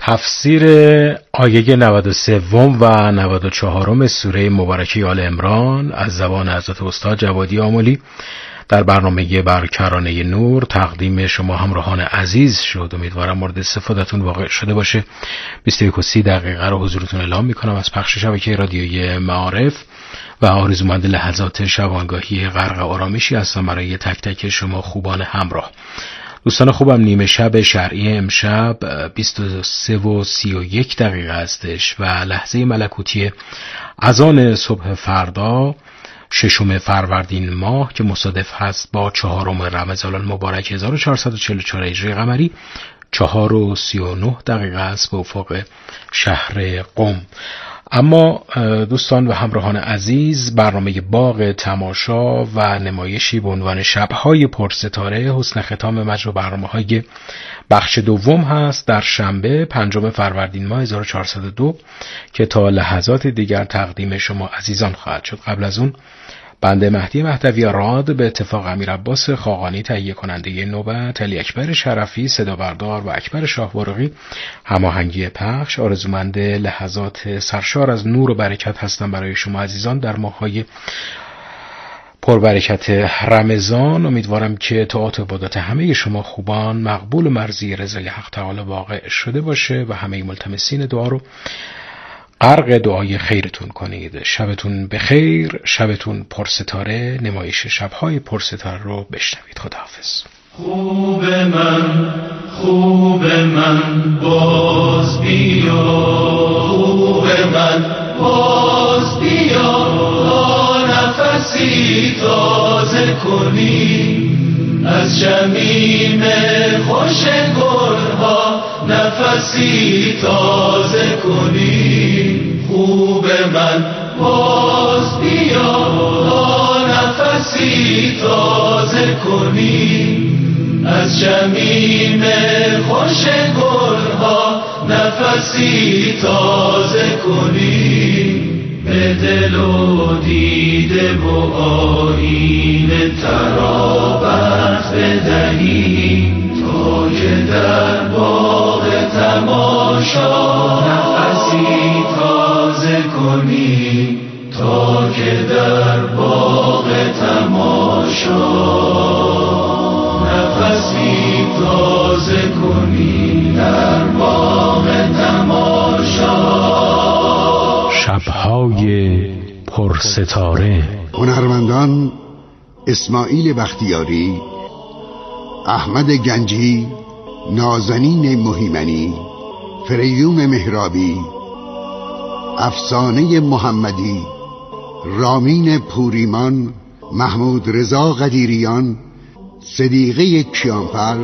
تفسیر آیه 93 و 94 سوره مبارکه آل عمران از زبان حضرت استاد جوادی آملی در برنامه برکرانه نور تقدیم شما همراهان عزیز شد. امیدوارم مورد استفادهتون واقع شده باشه. 21:30 دقیقه رو حضورتون اعلام میکنم از پخش شبکه رادیویی معارف و آرزومند لحظات شبانگاهی غرق آرامشی هستم برای تک تک شما خوبان همراه. دوستان خوبم، نیمه شب شرعی امشب 23:31 هستش و لحظه ملکوتی اذان صبح فردا 6 فروردین ماه که مصادف هست با 4 رمضان المبارک 1444 هجری قمری 4:39 است به افق شهر قم. اما دوستان و همراهان عزیز، برنامه باغ تماشا و نمایشی به عنوان شب‌های پرستاره حسن ختام مجموع برنامه‌های بخش دوم هست در شنبه 5 فروردین ماه 1402 که تا لحظات دیگر تقدیم شما عزیزان خواهد شد. قبل از اون بنده مهدی مهدوی راد به اتفاق امیر عباس خاقانی تهیه کننده نوبت، علی اکبر شرفی صدا بردار و اکبر شاهوارقی هماهنگی پخش، آرزومند لحظات سرشار از نور و برکت هستم برای شما عزیزان در ماه‌های پربرکت رمضان. امیدوارم که طاعات و عبادات همه شما خوبان مقبول و مرضی رضای حق تعالی واقع شده باشه و همه ملتمسین دعا رو غرق دعای خیرتون کنید. شبتون بخیر، شبتون پرستاره. نمایش شب‌های پرستاره رو بشنوید. خداحافظ. خوب من باز بیا، خوب من باز بیا، تا نفسی تازه کنی از شمیم خوش گلها، نفسی تازه کنی. خوب من باز بیا، تا نفسی تازه کنی از شمیم خوش گلها، نفسی تازه کنی. به دل و دیده و آیین ترابت بدهی تا که در باغ تماشا نفسی تازه کنی، تا که در باغ تماشا نفسی تازه کنی، در باغ تماشا. شب‌های پرستاره. هنرمندان اسماعیل بختیاری، احمد گنجی، نازنین مهیمنی، فریوم مهرابی، افسانه محمدی، رامین پوریمان، محمود رضا قدیریان، صدیقه کیانپر،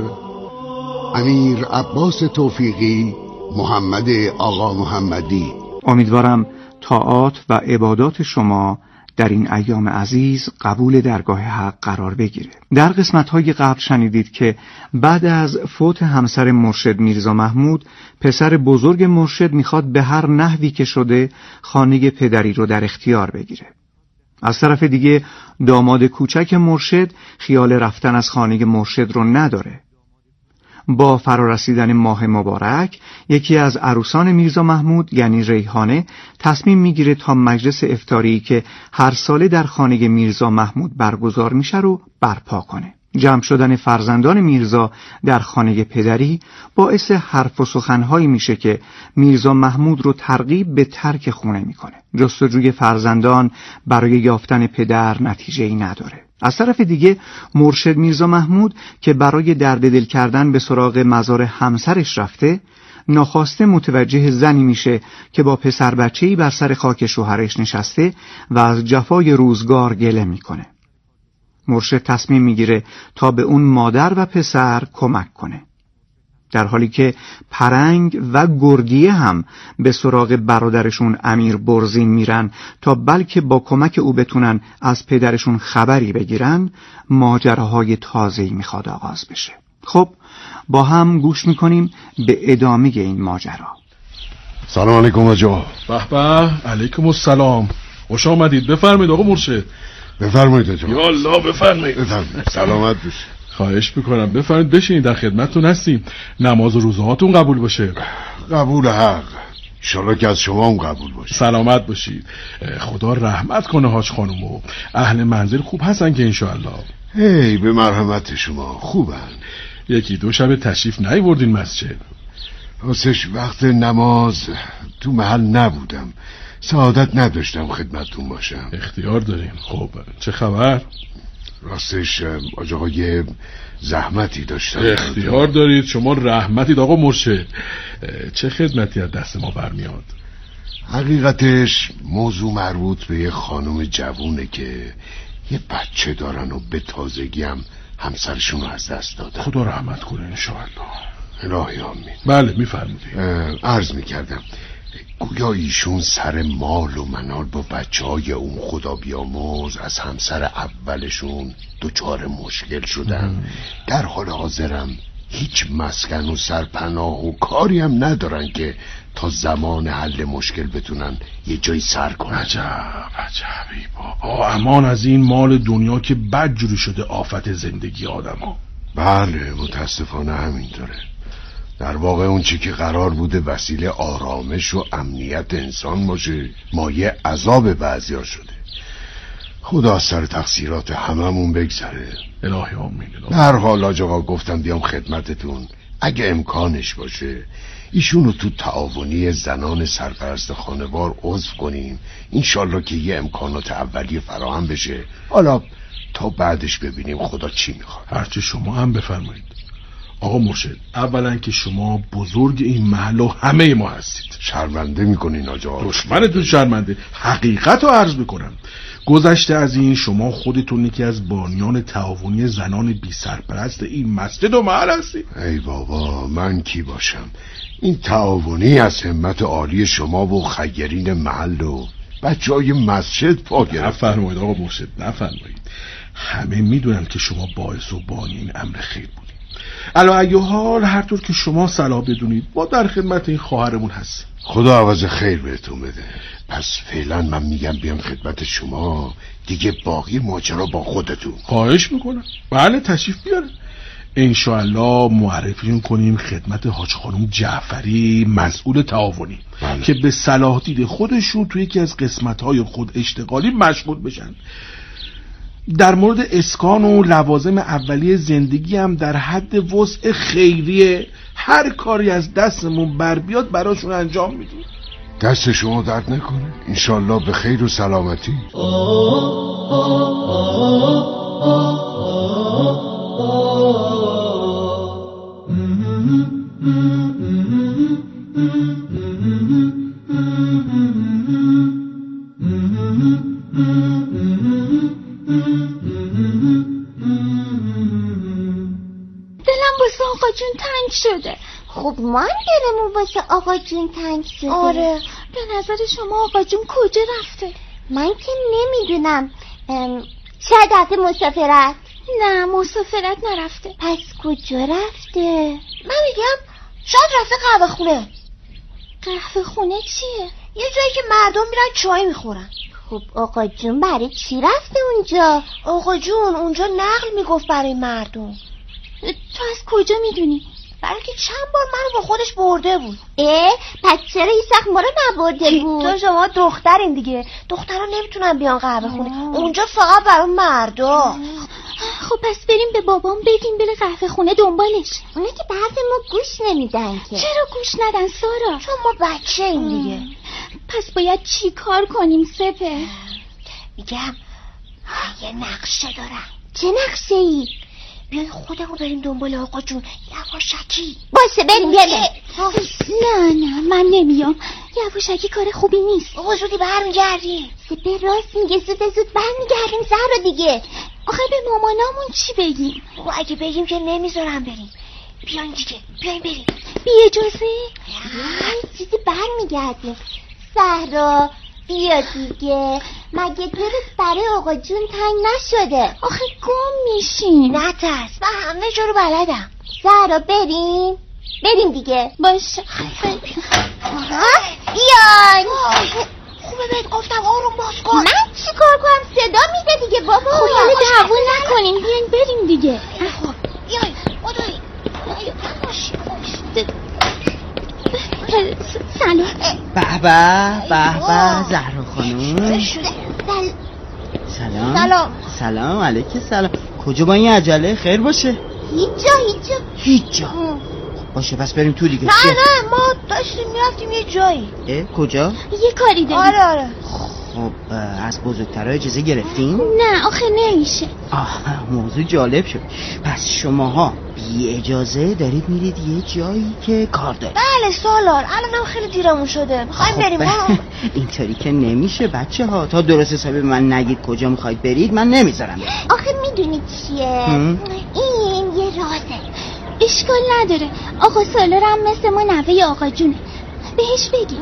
امیر عباس توفیقی، محمد آقا محمدی. امیدوارم طاعات و عبادات شما در این ایام عزیز قبول درگاه حق قرار بگیره. در قسمت‌های قبل شنیدید که بعد از فوت همسر مرشد میرزا محمود، پسر بزرگ مرشد میخواد به هر نحوی که شده خانه پدری رو در اختیار بگیره. از طرف دیگه داماد کوچک مرشد خیال رفتن از خانه مرشد رو نداره. با فرارسیدن ماه مبارک، یکی از عروسان میرزا محمود یعنی ریحانه تصمیم میگیره تا مجلس افطاری که هر ساله در خانه میرزا محمود برگزار میشه رو برپا کنه. جمع شدن فرزندان میرزا در خانه پدری باعث حرف و سخنهایی میشه که میرزا محمود رو ترغیب به ترک خونه میکنه. جستجوی فرزندان برای یافتن پدر نتیجه‌ای نداره. از طرف دیگه مرشد میرزا محمود که برای درد دل کردن به سراغ مزار همسرش رفته، ناخواسته متوجه زنی میشه که با پسر بچه‌ای بر سر خاک شوهرش نشسته و از جفای روزگار گله میکنه. مرشد تصمیم میگیره تا به اون مادر و پسر کمک کنه، در حالی که پرنگ و گرگیه هم به سراغ برادرشون امیر برزین میرن تا بلکه با کمک او بتونن از پدرشون خبری بگیرن. ماجراهای تازه‌ای میخواد آغاز بشه. خب با هم گوش میکنیم به ادامه این ماجرا. سلام علیکم آجا. به به، علیکم السلام. خوش آمدید. بفرمایید آقا مرشد. بفرمایید آجا. یا الله بفرمایید. سلامت باشید. خواهش میکنم بفرمایید، بشینید، در خدمتتون هستیم. نماز و روزهاتون قبول باشه. قبول حق. انشالله که از شما هم قبول باشه. سلامت باشید. خدا رحمت کنه حاج خانومو. اهل منزل خوب هستن که انشالله. هی به مرحمت شما خوبن. یکی دو شب تشریف نیاوردین مسجد. راستش وقت نماز تو محل نبودم، سعادت نداشتم خدمتتون باشم. اختیار دارین. خب چه خبر؟ راستش آج آقا یه زحمتی داشتم. اختیار دارید، شما رحمتید آقا مرشد. چه خدمتی از دست ما برمیاد؟ حقیقتش موضوع مربوط به یه خانم جوونه که یه بچه دارن و به تازگی هم همسرشون رو از دست دادن. خدا رحمت کنه انشاءالله. الهی آمین. بله میفرمودید. عرض میکردم گویا ایشون سر مال و منال با بچه‌های اون خدا بیامرز از همسر اولشون دچار مشکل شدن. در حال حاضرم هیچ مسکن و سرپناه و کاری هم ندارن که تا زمان حل مشکل بتونن یه جایی سر کنن. عجبی بابا، امان از این مال دنیا که بدجوری شده آفت زندگی آدم ها. بله متاسفانه همینطوره. در واقع اون چی که قرار بوده وسیله آرامش و امنیت انسان باشه مایه عذاب بعضیا شده. خدا از سر تقصیرات هممون بگذره. الهی آمین. هر حال آج آقا گفتم بیام خدمتتون اگه امکانش باشه ایشونو تو تعاونی زنان سرپرست خانوار عضو کنیم، انشالله که یه امکانات اولیه فراهم بشه. حالا تا بعدش ببینیم خدا چی میخواد. هرچی شما هم بفرمایید آقا مرشد. اولا که شما بزرگ این محل و همه ما هستید. شرمنده میکنین آج آقا. دشمنتون شرمنده. حقیقت رو عرض میکنم. گذشته از این شما خودتون یکی از بانیان تعاونی زنان بی سرپرست این مسجد و محل هستید. ای بابا من کی باشم؟ این تعاونی از همت عالی شما و خیرین محل و بچهای مسجد پا گرفت. نفرمایید آقا مرشد، نفرمایید. همه میدونن که شما باعث و بانی این امر خیر بودید. علی ای حال هر طور که شما صلاح بدونید ما در خدمت این خواهرمون هستیم. خدا عوض خیر بهتون بده. پس فعلا من میگم بیام خدمت شما، دیگه باقی ماجرا با خودتون. خواهش میکنم. بله تشریف بیارن. انشاءالله معرفیشون کنیم خدمت حاج خانم جعفری مسئول تعاونی. بله. که به صلاح دید خودشون توی یکی از قسمت‌های خود اشتغالی مشغول بشن. در مورد اسکان و لوازم اولیه زندگی هم در حد وسع خیریه هر کاری از دستمون بر بیاد براشون انجام میدیم. دست شما درد نکنه. انشالله به خیر و سلامتی. دلم واسه آقا جون تنگ شده. خب ما دلمون واسه آقا جون تنگ شده. آره. به نظر شما آقا جون کجا رفته؟ من که نمیدونم. شاید رفته مسافرت. نه مسافرت نرفته. پس کجا رفته؟ من میگم شاید رفته قهوه خونه. قهوه خونه چیه؟ یه جایی که مردم میرن چای میخورن. خب آقا جون برای چی رفته اونجا؟ آقا جون اونجا نقل میگفت برای مردم. تو از کجا میدونی؟ برای که چند بار منو با خودش برده بود. پس چرا هیچ وقت ما رو نبرده بود؟ تو شما دخترین دیگه. دخترها نمیتونن بیان قهوه خونه. اونجا فقط برای مردم. خب پس بریم به بابام بگیم بره قهوه خونه دنبالش. اونا که به حرف ما گوش نمیدن که. چرا گوش ندن سارا؟ چون ما بچه این دیگه. پس باید چی کار کنیم سپه؟ میگم یه نقشه دارم. چه نقشه ای؟ بیای خودمون بریم دنبال آقا جون یواشکی. باشه بریم. نه من نمیام. یواشکی کار خوبی نیست. آقا زودی برمیگردیم. سپه راست میگه زود برمیگردیم زهرا دیگه. آخه به مامانامون چی بگیم؟ و اگه بگیم که نمیذارم بریم. بیاین دیگه بیاین بریم. بی اجازه؟ چیزی برمیگردیم. زهرا بیا دیگه. مگه دلت برای آقا جون تنگ نشده؟ آخه گم میشیم. نترس من همه جا رو بلدم. زهرا بریم دیگه. باشه بیاین. خوبه بهت گفتم آروم باز کن. من چی کار کنم؟ صدا میده دیگه بابا. خب حالا دعوا نکنین بیاین بریم دیگه. خب بیاین بدوین. سلام. به به زهرا خانم. سلام علیکم. سلام. کجا با این عجله؟ خیر باشه؟ هیچ جا. باشه پس بریم تو دیگه. نه ما داشتیم میرفتیم یه جایی. کجا؟ یه کاری داریم. آره. خب از بزرگترها اجازه گرفتین؟ نه آخه نمیشه. موضوع جالب شد. پس شماها بی اجازه دارید میرید یه جایی که کار دارید؟ بله سالار، الانم خیلی دیرمون شده، میخوایم بریم. اینطوری که نمیشه بچه ها. تا درست حسابی به من نگید کجا میخواید برید من نمیذارم. آخه میدونید چیه؟ این یه رازه. اشکال نداره، آقا سالارم مثل ما نوه آقا جونه، بهش بگیم.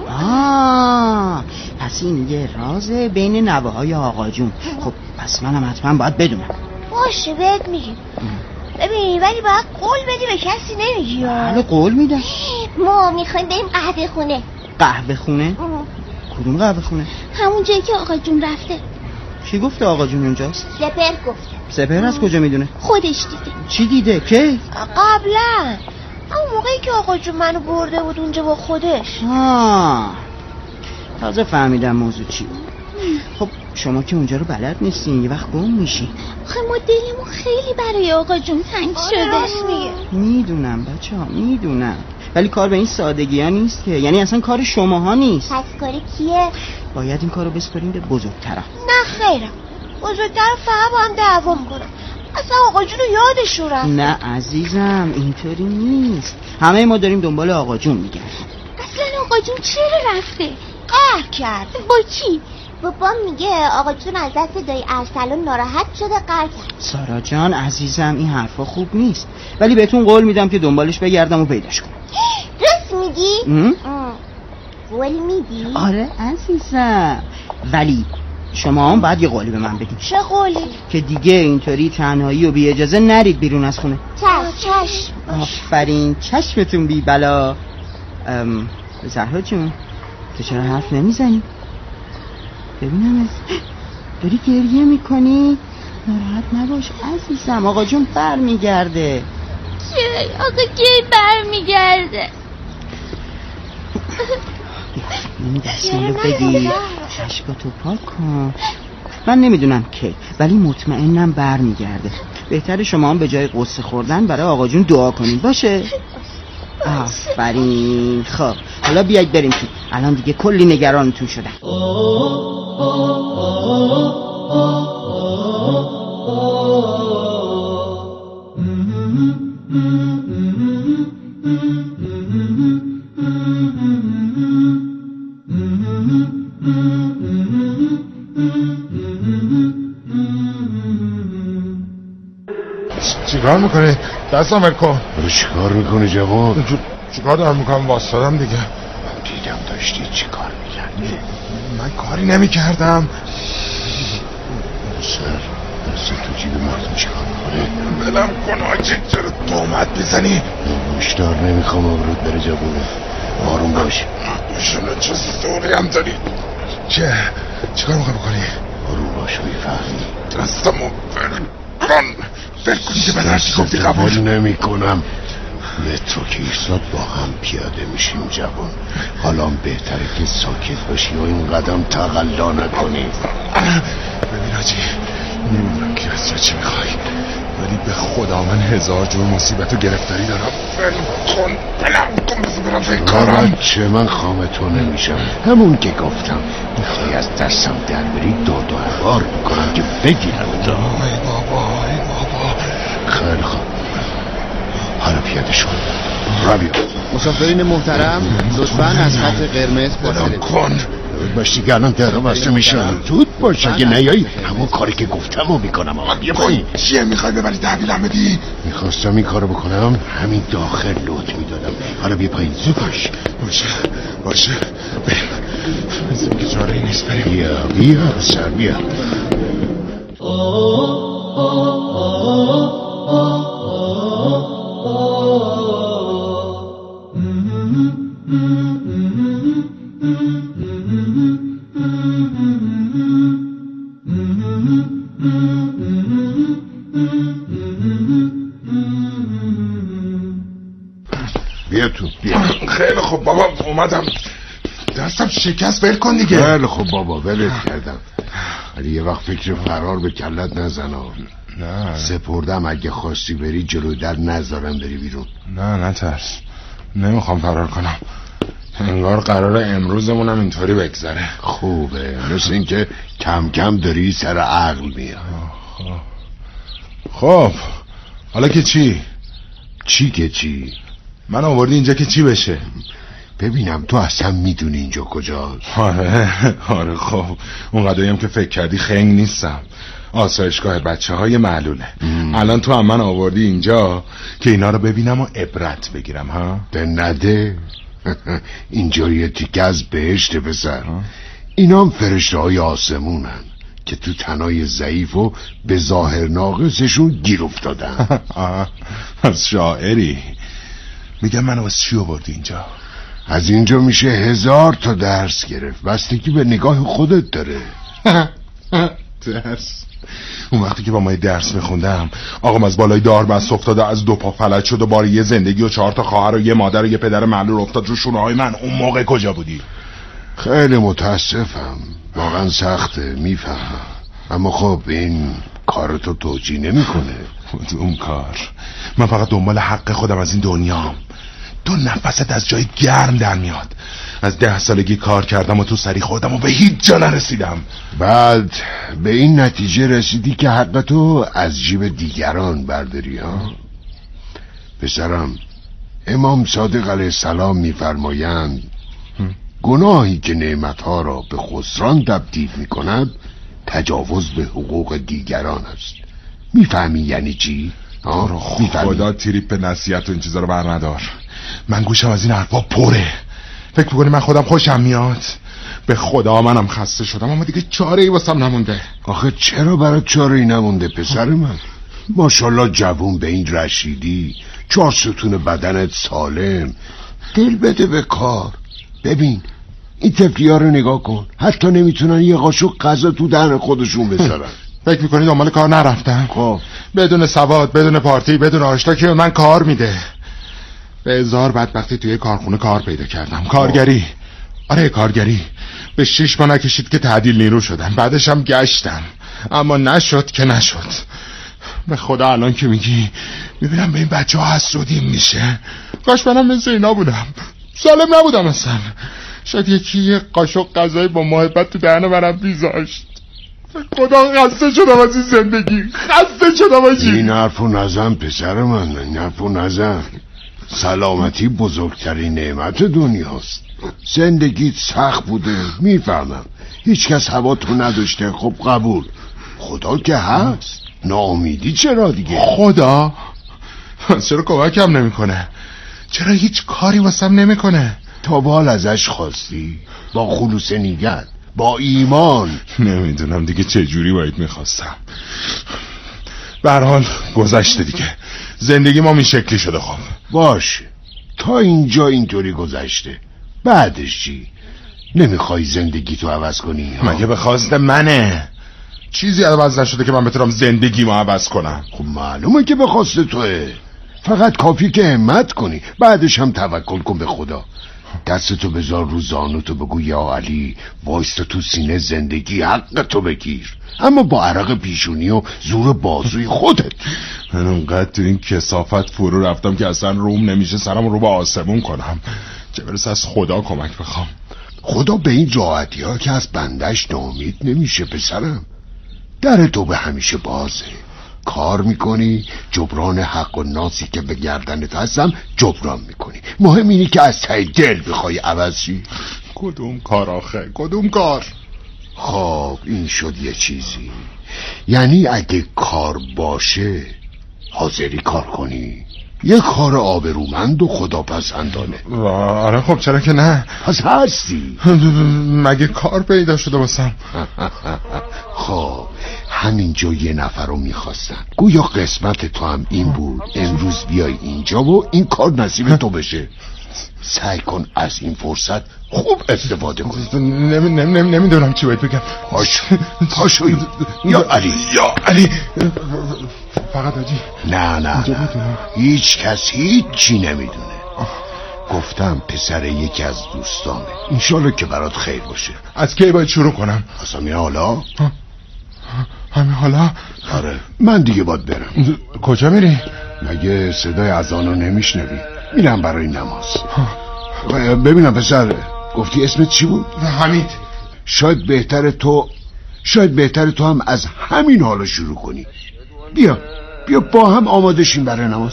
پس این یه رازه بین نوه های آقا جون. خب پس منم حتما باید بدونم. باشه بهت میگیم. ببین ولی باید قول بدی به کسی نمیگی. بله قول میدم. ما میخوایم بریم قهوه خونه. قهوه خونه؟ کدوم قهوه خونه؟ همون جایی که آقا جون رفته. کی گفته آقا جون اونجاست؟ سپر گفته. سپر از کجا میدونه؟ خودش دیده. چی دیده؟ کی؟ قبلا اون موقعی که آقا جون منو برده بود اونجا با خودش. تازه فهمیدم موضوع چی. خب شما که اونجا رو بلد نیستین، یه وقت گم میشین. خب ما دلمون خیلی برای آقا جون تنگ شده. راست میگه. میدونم بچه ها میدونم، ولی کار به این سادگی ها نیست که. یعنی اصلا کار شماها نیست. پس کاری کیه؟ باید این کارو بسپاریم به بزرگترها. نه خیرم، بزرگتر فقط با هم دعوا میکنن. اصلا آقا جون رو یادشون رفت. نه عزیزم اینطوری نیست، همه ما داریم دنبال آقا جون میگردیم. اصلا آقا جون چرا رفته؟ قهر کرده. با کی؟ بابا میگه آقا جون از دست دایی ارسلان ناراحت شده قهر کرد. سارا جان عزیزم این حرفا خوب نیست، ولی بهتون قول میدم که دنبالش بگردم و پیداش کنم. راست میگی؟ قول میدی؟ آره عزیزم، ولی شما هم باید یه قولی به من بدید. چه قولی؟ که دیگه اینطوری تنهایی و بی اجازه نرید بیرون از خونه. چشم. آفرین، چشمتون بی بلا. زهرا جون تو چرا حرف نمیزنی؟ ببینم داری گریه میکنی؟ ناراحت نباش عزیزم، آقا جون بر میگرده. آقا کی بر میگرده؟ این دستمالو بگی، چشکاتو پاک کن. من نمیدونم کی، ولی مطمئنم بر میگرده. بهتره شما هم به جای قصه خوردن برای آقا جون دعا کنید. باشه؟ آفرین. خب حالا بیایید بریم تو، الان دیگه کلی نگرانتون شدم. چیکار میکنی؟ دستم ولکن. چیکار میکنی جوان؟ چیکار دارم میکنم؟ واسدادم دیگه. دیدم داشتی چیکار میکردی؟ من کاری نمیکردم. دست تو جیب مردم چیکار میکنه؟ بلم کن آجی، چرا تهمت میزنی؟ مشتار نمیخوام آبرود بره جوونه. آروم باش. شما چه سوری هم داری؟ چیکار میخوای بکنی؟ آروم باش میفهمی. دستمو ول کن که به درچی گفتی قبول نمی کنم. مترو که ایستاد با هم پیاده میشیم جوان. حالا بهتره که ساکت باشی و این قدم تقلا نکنی. ببین آجی، نمیدونم که از چی میخوای، ولی به خدا من هزار جور مصیبت و گرفتاری دارم. بلم کن بزن برم فکر کارم. چه من خام تو نمیشم، همون که گفتم میخوای از دستم در بری داد و هوار میکنم که بگیرم. ای بابا خیلی خوب، حالا پیاده شد. رابیا مسافرین محترم لطفاً از خط قرمز فاصله کن. باشی که الان دقیقه بسته میشن. زود باش، اگه نیایی همون کاری که گفتم رو میکنم. آقا بیا پایین. چیه میخوای ببری تحویلم بدی؟ میخواستم این کارو بکنم همین داخل لوت میدادم. حالا بیا پایین. زود باشه بریم. مثل که چاره نیست. بریم. بیا سر بیا. بیا تو. بیا. خیلی خب بابا اومدم، دستم شکست، ول کن دیگه. خیلی خب بابا ولت کردم، ولی یه وقت فکر فرار به کلت نزنا. نه سپردم، اگه خواستی بری جلو در نذارم بری بیرون. نه ترس، نمیخوام فرار کنم. انگار قراره امروزمونم اینطوری بگذره. خوبه، مثل این که کم کم داری سر عقل میاد. خب حالا که چی؟ چی که چی؟ من آوردی اینجا که چی بشه؟ ببینم تو اصلا میدونی اینجا کجاست؟ آره خب اونقدریم که فکر کردی خنگ نیستم. آسایشگاه بچه های معلوله. الان تو هم من آوردی اینجا که اینا رو ببینم و عبرت بگیرم ها؟ به نده. اینجا یه تیکه از بهشت پسر. اینا هم فرشته های آسمونن که تو تنای ضعیف و به ظاهر ناقصشون گیر افتادن. از شاعری. میگم منو واسه چی آوردی اینجا؟ از اینجا میشه 1000 تا درس گرفت، بستگی به نگاه خودت داره. درس؟ اون وقتی که با ما درس میخوندم آقام از بالای داربست افتاده، از 2 پا فلج شد و بار یه زندگی و 4 تا خواهر و یه مادر و یه پدر معلول افتاد رو شونه‌های من. اون موقع کجا بودی؟ خیلی متاسفم، واقعا سخته، میفهمم، اما خب این کارتو توجیه نمیکنه. اون کار، من فقط دنبال حق خودم از این دنیام. تو نفست از جای گرم در میاد. از 10 سالگی کار کردم و تو سری خودم و به هیچ جا نرسیدم. بعد به این نتیجه رسیدی که حق تو از جیب دیگران برداری ها؟ پسرم، امام صادق علیه السلام میفرمایند گناهی که نعمتها را به خسران تبدیل میکند تجاوز به حقوق دیگران است. میفهمی یعنی چی؟ خدا تریپ نصیحت و این چیزا رو بر ندار. من گوشم از این حرفا پره. فکر میکنی من خودم خوشم میاد؟ به خدا منم خسته شدم، اما دیگه چاره ای واسم نمونده. آخه چرا برات چاره ای نمونده پسر من؟ ماشاءالله جوون به این رشیدی، 4 ستون بدنت سالم، دل بده به کار. ببین این طفلی‌ها رو نگاه کن، حتی نمیتونن یه قاشق غذا تو دهن خودشون بذارن. فکر میکنی دنبال کار نرفتم؟ خب بدون سواد، بدون پارتی، بدون آشنا که من کار میده. به 1000 بدبختی توی کارخونه کار پیدا کردم. کارگری. آره کارگری. به 6 ماه نکشید که تعدیل نیرو شدم. بعدش هم گشتم، اما نشد که نشد. به خدا الان که میگی میبینم به این بچه ها حسودیم میشه. کاش منم مثل اینا بودم، سالم نبودم اصلا. شاید یکی یه قاشق غذایی با محبت تو دهن منم بیزاشت. خدا خسته شدم از این زندگی، خسته شدم از این حرفو نزن پسر من، این حرفو نزن. سلامتی بزرگترین نعمت دنیاست. زندگیت سخت بوده، میفهمم، هیچ کس هوا تو نداشته، خب قبول. خدا که هست، ناامیدی چرا دیگه؟ خدا چرا کمکم نمیکنه؟ چرا هیچ کاری واسم نمیکنه؟ تا به حال ازش خواستی؟ با خلوص نیت، با ایمان؟ نمیدونم دیگه چه جوری باید میخواستم. به هر حال گذشته دیگه، زندگی ما این شکلی شده. خب باشه، تا اینجا اینطوری گذشته، بعدش چی؟ نمیخوای زندگی تو عوض کنی؟ مگه به خواست منه؟ چیزی عوض نشده که من بتونم زندگی ما عوض کنم. خب معلومه که به خواست توه، فقط کافی که همت کنی، بعدش هم توکل کن به خدا. دستتو بذار رو زانوتو، بگو یا علی، وایستا تو سینه زندگی حق تو بگیر، اما با عرق پیشونی و زور بازوی خودت. من اونقدر تو این کثافت فرو رفتم که اصلا روم نمیشه سرم رو به آسمون کنم، چه برسه از خدا کمک بخوام. خدا به این راحتی ها که از بندش ناامید نمیشه پسرم. در تو به همیشه بازه، کار میکنی، جبران حق و ناسی که به گردنت هستم جبران میکنی. مهم اینی که از ته دل بخوای عوض شی. کدوم کار آخه؟ کدوم کار؟ خب این شد یه چیزی، یعنی اگه کار باشه حاضری کار کنی، یه کار آبرومند و خداپسندانه. آره خب چرا که نه؟ پس هستی. مگه کار پیدا شده باسم؟ خب همینجا یه نفر رو میخواستن، گویا قسمت تو هم این بود امروز بیای اینجا و این کار نصیب تو بشه. سعی کن از این فرصت خوب استفاده کن. نمیدونم چی باید بگم. پاشوی یا علی، یا علی. فقط آجی نه هیچ کس هیچ چی نمیدونه. گفتم پسر یکی از دوستامه، انشالله که برات خیر باشه. از کی باید شروع کنم؟ از همین حالا؟ همین حالا؟ آره من دیگه باید برم. کجا میری؟ مگه صدای اذانو نمیشنوی؟ میرم برای نماز. ببینم پسر، گفتی اسمت چی بود؟ حمید. شاید بهتر تو هم از همین حالا شروع کنی. بیا با هم آماده شیم برای نماز.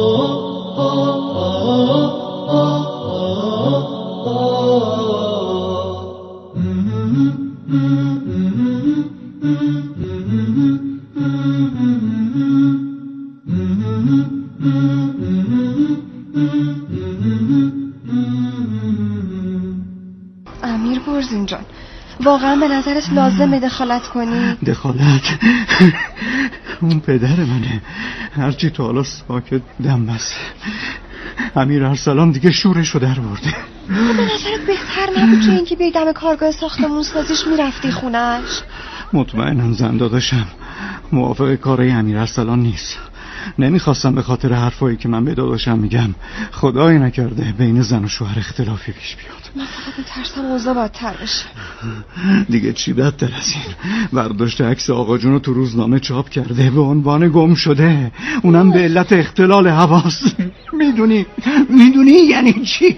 امیر برزین جان، واقعا به نظرت لازمه دخالت کنی؟ دخالت؟ اون پدر منه، هرچی تا حالا ساکت دم بس. امیر ارسلان دیگه شورشو در برده. به نظرت بهتر نبود تو اینکه بیای دم کارگاه ساختمون سازیش میرفتی خونش؟ مطمئنم زن داداشم موافق کارای امیر ارسلان نیست. نمیخواستم به خاطر حرفایی که من به داداشم میگم خدایی نکرده بین زن و شوهر اختلافی پیش بیاد. من فقط میترسم اوضاع بدتر بشه. دیگه چی بدتر از این؟ برداشت عکس آقا جون رو تو روزنامه چاپ کرده به عنوان گم شده، اونم به علت اختلال حواس. میدونی یعنی چی؟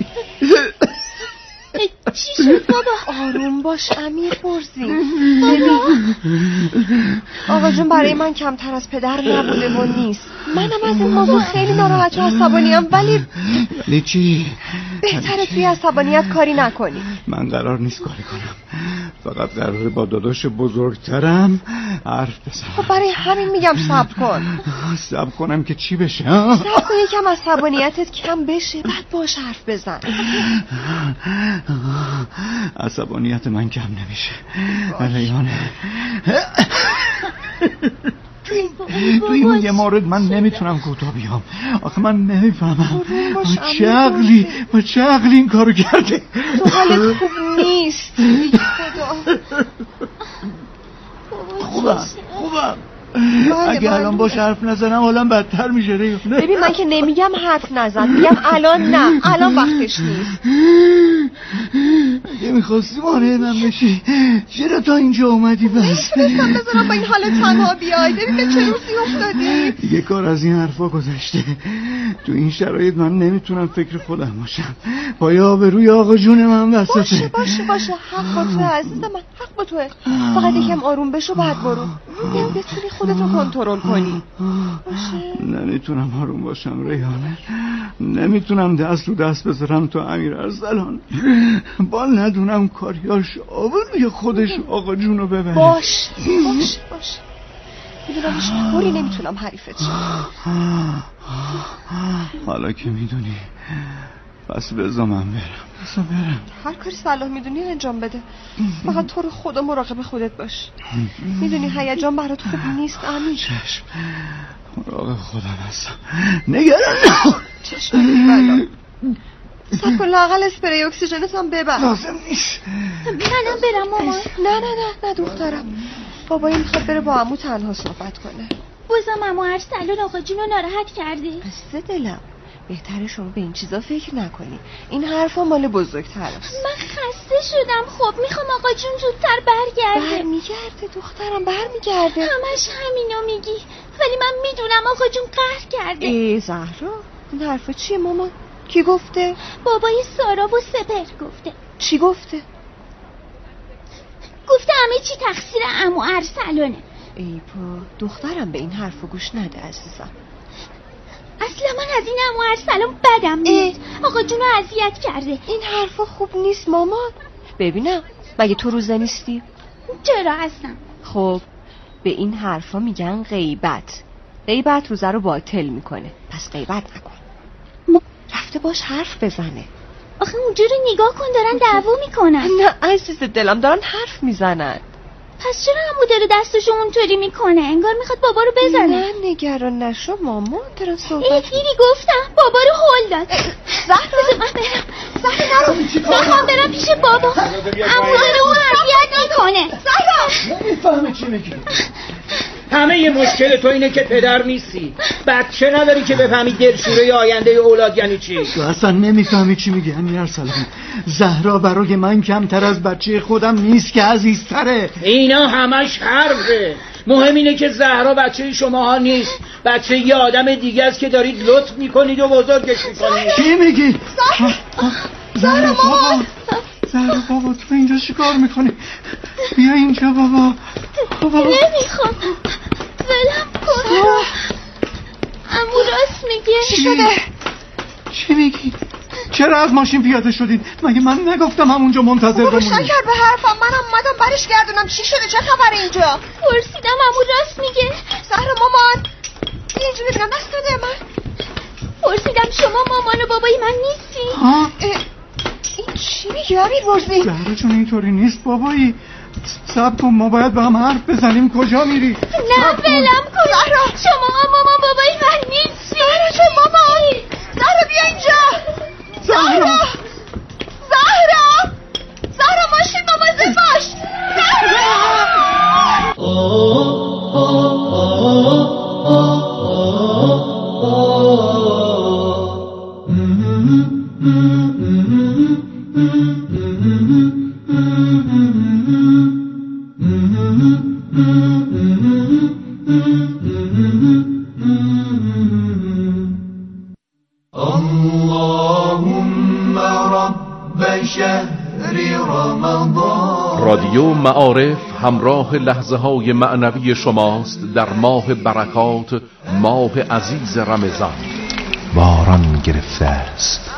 چی شد بابا؟ آروم باش امیر برزین. آقا جون برای من کمتر از پدر نبوده و نیست. منم از این موضوع خیلی ناراحت و عصبانیم، ولی چی؟ بهتره توی عصبانیت کاری نکنی. من قرار نیست کاری کنم، فقط قراره با داداش بزرگترم حرف بزنم. خب برای همین میگم صبر کن. صبر کنم که چی بشه؟ صبر کن یکم عصبانیتت کم بشه بعد باش حرف بزن. عصبانیت من کم نمیشه ریانه. تو این یه مورد من نمیتونم کوتاه بیام. آخه من نمیفهمم با چه عقلی این کارو کرده. تو حالت خوب نیست. خوبم اگه الان باش حرف نزنم حالم بدتر میشه ریانه. ببین من که نمیگم حرف نزن، میگم الان نه، الان وقتش نیست. اگه میخواستی مانع من بشی چرا تا اینجا اومدی؟ بس نمیتونستم بذارم با این حال تنها بیای. ببین به چه روزی افتادی. دیگه کار از این حرفا گذشته. تو این شرایط من نمیتونم فکر خودم باشم. پای آبروی آقا جون من وسطه. باشه حق با توه عزیز من، حق با توه. فقط یکم آروم بشو بعد برو. بتونی خودتو کنترل کنی. باشه. نمیتونم آروم باشم ریحانه، نمیتونم دست رو دست بذارم تو امیر ارسلان. با ندونم کاریاش آبروی خودش آقا جونو ببره. باش میدونم هیچ طوری نمیتونم حریفت شم. حالا که میدونی پس بذار من برم. هر کاری صلاح میدونی انجام بده، فقط تو رو خدا مراقب خودت باش. میدونی هیجان برات خوب نیست امیر. چشم مراقب خودم هستم، نگران چشم بلا. سب کن لااقل اسپری اکسیژنت هم ببر. لازم نیست. منم برم مامان. نه دخترم، بابایی میخواد بره با عمو تنها صحبت کنه. بازم عمو ارسلان آقا جونو ناراحت کردی. قصه دلم، بهتره شما به این چیزا فکر نکنی. این حرفا مال بزرگتره. من خسته شدم. خب میخوام آقا جون زودتر برمیگرده دخترم، برمیگرده. همش همینو میگی، ولی من میدونم آقا جون قهر کرده. ای زهرا این حرفا چیه مامان؟ کی گفته؟ بابای سارا و سپر گفته. چی گفته؟ گفته همه چی تقصیر عمو ارسلانه. ای با دخترم به این حرفا گوش نده عزیزم. اصلا من از این عمو ارسلان بدم میاد. آقا جونو اذیت کرده. این حرفا خوب نیست مامان. ببینم مگه تو روزه نیستی؟ چرا هستم؟ خب به این حرفا میگن غیبت روزه رو باطل میکنه. پس غیبت نکن. رفته باش حرف بزنه. آخه اونجوری نگاه کن دارن دعوا میکنن. نه عزیز دلم دارن حرف میزنن. پس چرا عمو داره دستشو اونطوری میکنه؟ انگار میخواد بابا رو بزنه. نه نگران نشو مامان، دارن صحبت. دیدی گفتم بابا رو هول داد. زهرا من برم. زهرا میخوام برم پیش بابا. عمو داره اون اذیت میکنه. زهرا نمیفهمه چی میگی. همه یه مشکل تو اینه که پدر نیستی، بچه نداری که بفهمی دلشوره آینده اولاد یعنی چی. تو اصلا نمیفهمی چی میگی امیر ارسلان. زهرا برای من کمتر از بچه خودم نیست که عزیزتره. اینا همش حرفه. مهم اینه که زهرا بچه شماها نیست، بچه یه آدم دیگه است که دارید لطف میکنید و بزرگش میکنید. چی میگی؟ زهرا بابا تو اینجا چیکار میکنی؟ بیا اینجا بابا. نمیخوام، ولم کن. عمو راست میگه. چی شده؟ چی میگی؟ چرا از ماشین پیاده شدید؟ مگه من نگفتم همونجا منتظر بمونید؟ گوش نکرد به حرفم. منم اومدم برش گردونم. چی شده؟ چه خبر اینجا؟ پرسیدم عمو راست میگه. زهرا مامان اینجوری بگم دست بده من. پرسیدم شما مامان و بابای من نیستی؟ این چی میگه امیر برزی؟ زهرا جون اینطوری نیست بابایی. صبر کن، ما باید با هم حرف بزنیم. کجا میری؟ نه ولم کن. زهرا شما مامان بابای من نیستی. زهرا چه مامان؟ زهرا بیا اینجا. زهرا ماشین مواظب باش. رادیو معارف همراه لحظه های معنوی شماست در ماه برکات، ماه عزیز رمضان. باران گرفته است،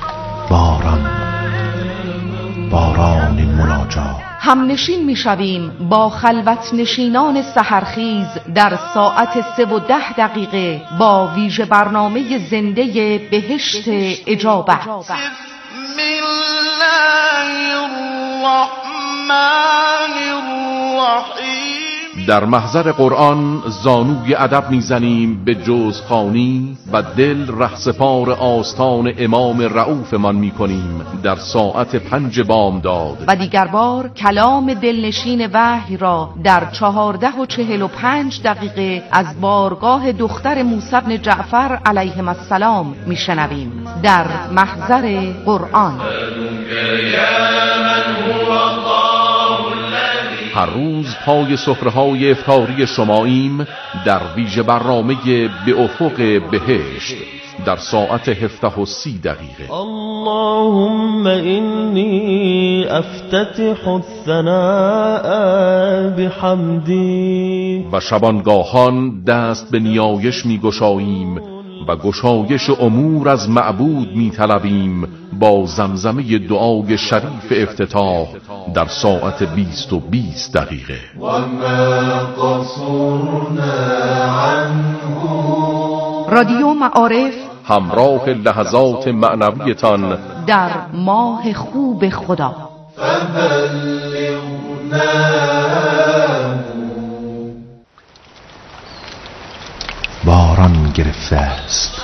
باران مناجات. همنشین میشویم با خلوت نشینان سحرخیز در ساعت 3:10 با ویژه برنامه زنده بهشت اجابت. بسم الله الرحمن الرحیم. در محضر قرآن زانوی ادب میزنیم به جزخوانی و دل رهسپار آستان امام رؤوفمان میکنیم در ساعت 5 بامداد و دیگر بار کلام دلنشین وحی را در 14:45 از بارگاه دختر موسی بن جعفر علیهم السلام میشنویم در محضر قرآن. هر روز پای سفره‌های افطاری شماییم در ویژه برنامه به افق بهشت در ساعت 17:30. اللهم انی افتتح الثناء بحمدی. و شبانگاهان دست به نیایش می‌گشاییم و گشایش امور از معبود می‌طلبیم با زمزمه دعای شریف افتتاح در ساعت 20:20. و ما قصرنا عنه. رادیو معارف همراه لحظات معنویتان در ماه خوب خدا. باران گرفته است،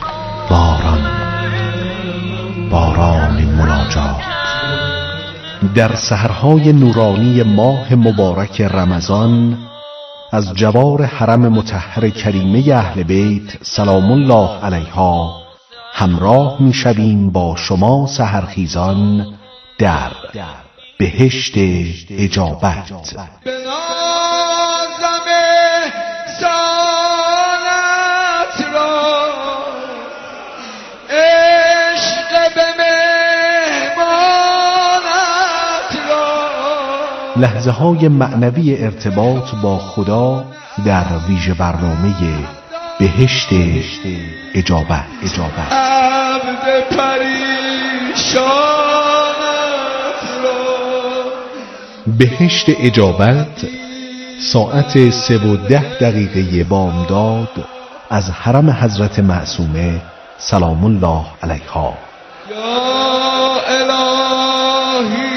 باران مناجات. در سحرهای نورانی ماه مبارک رمضان از جوار حرم مطهر کریمه اهل بیت سلام الله علیها همراه میشویم با شما سحرخیزان در بهشت اجابت. لحظه های معنوی ارتباط با خدا در ویژه برنامه بهشت اجابت. عبد پریشانت را. بهشت اجابت ساعت 3:10 بامداد از حرم حضرت معصومه سلام الله علیها. یا الهی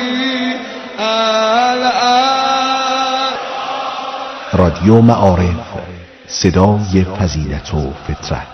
رادیو معارف، صدای فضیلت و فطرت.